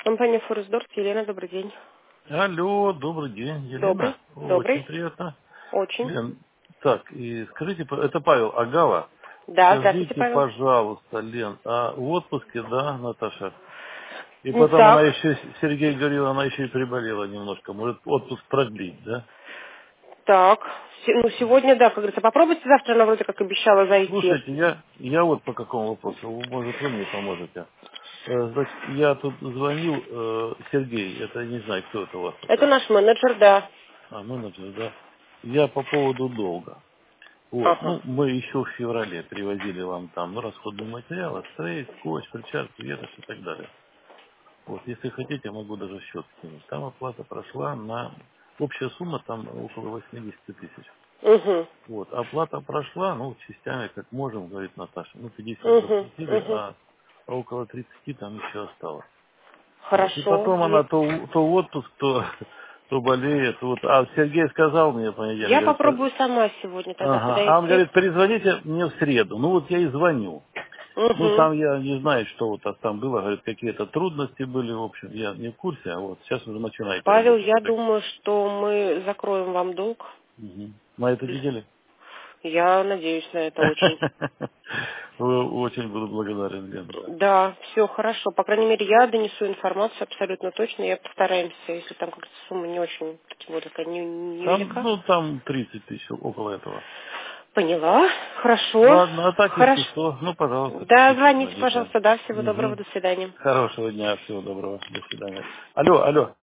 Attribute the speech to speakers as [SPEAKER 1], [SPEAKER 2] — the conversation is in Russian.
[SPEAKER 1] Компания Форесдорф, Елена, добрый день.
[SPEAKER 2] Алло, добрый день,
[SPEAKER 1] Добрый,
[SPEAKER 2] Елена. Очень
[SPEAKER 1] добрый,
[SPEAKER 2] приятно.
[SPEAKER 1] очень.
[SPEAKER 2] Лен, так, и скажите, это Павел Агава.
[SPEAKER 1] Да, здравствуйте,
[SPEAKER 2] Скажите,
[SPEAKER 1] Павел.
[SPEAKER 2] пожалуйста, Лен, а в отпуске, да, Наташа? И
[SPEAKER 1] Не
[SPEAKER 2] потом она
[SPEAKER 1] так.
[SPEAKER 2] еще, Сергей говорил, она еще и приболела немножко. Может, отпуск продлить, да?
[SPEAKER 1] Так, ну сегодня, да, как говорится, попробуйте, завтра она вроде как обещала зайти.
[SPEAKER 2] Слушайте, я вот по какому вопросу, может, вы мне поможете. Значит, я тут звонил, Сергей, это не знаю, кто это у вас
[SPEAKER 1] Это
[SPEAKER 2] такой.
[SPEAKER 1] наш менеджер, да.
[SPEAKER 2] Менеджер, да? Я по поводу долга. Вот.
[SPEAKER 1] Ага.
[SPEAKER 2] Ну, мы еще в феврале привозили вам там, ну, расходные материалы, стрейт, скотч, перчатки, ветошь и так далее. Вот, если хотите, я могу даже счет скинуть. Там оплата прошла на... Общая сумма там около 80 тысяч.
[SPEAKER 1] Угу,
[SPEAKER 2] Вот, оплата прошла, ну, частями, как можем, говорит Наташа. Ну, 50
[SPEAKER 1] угу,
[SPEAKER 2] заплатили,
[SPEAKER 1] угу.
[SPEAKER 2] а около 30 там еще осталось. Вот. И
[SPEAKER 1] Хорошо.
[SPEAKER 2] потом она то в отпуск, то болеет. Вот. А Сергей сказал мне в понедельник,
[SPEAKER 1] Я
[SPEAKER 2] говорит,
[SPEAKER 1] попробую сама сегодня тогда
[SPEAKER 2] ага. А он
[SPEAKER 1] подойти.
[SPEAKER 2] говорит, перезвоните мне в среду. Ну вот я и звоню. Ну
[SPEAKER 1] Угу.
[SPEAKER 2] там я не знаю, что вот там было. Говорит, какие-то трудности были. В общем, я не в курсе. А вот сейчас уже начинаете
[SPEAKER 1] Павел,
[SPEAKER 2] работать.
[SPEAKER 1] я
[SPEAKER 2] Я так...
[SPEAKER 1] думаю, что мы закроем вам долг.
[SPEAKER 2] Мгм. На этой неделе?
[SPEAKER 1] Я надеюсь на это очень.
[SPEAKER 2] Очень буду благодарен, Лена.
[SPEAKER 1] Да, все хорошо. По крайней мере, я донесу информацию абсолютно точно. Я постараемся, если там как-то сумма не очень, тем более такая
[SPEAKER 2] Там,
[SPEAKER 1] невелика.
[SPEAKER 2] ну, там 30 тысяч около этого.
[SPEAKER 1] Поняла. Хорошо.
[SPEAKER 2] Ладно, а так, если
[SPEAKER 1] Хорошо.
[SPEAKER 2] что, ну, пожалуйста,
[SPEAKER 1] Да,
[SPEAKER 2] пишите,
[SPEAKER 1] звоните,
[SPEAKER 2] звоните.
[SPEAKER 1] пожалуйста. Да, всего доброго.
[SPEAKER 2] Мгм.
[SPEAKER 1] До свидания.
[SPEAKER 2] Хорошего дня, всего доброго. До свидания. Алло, алло.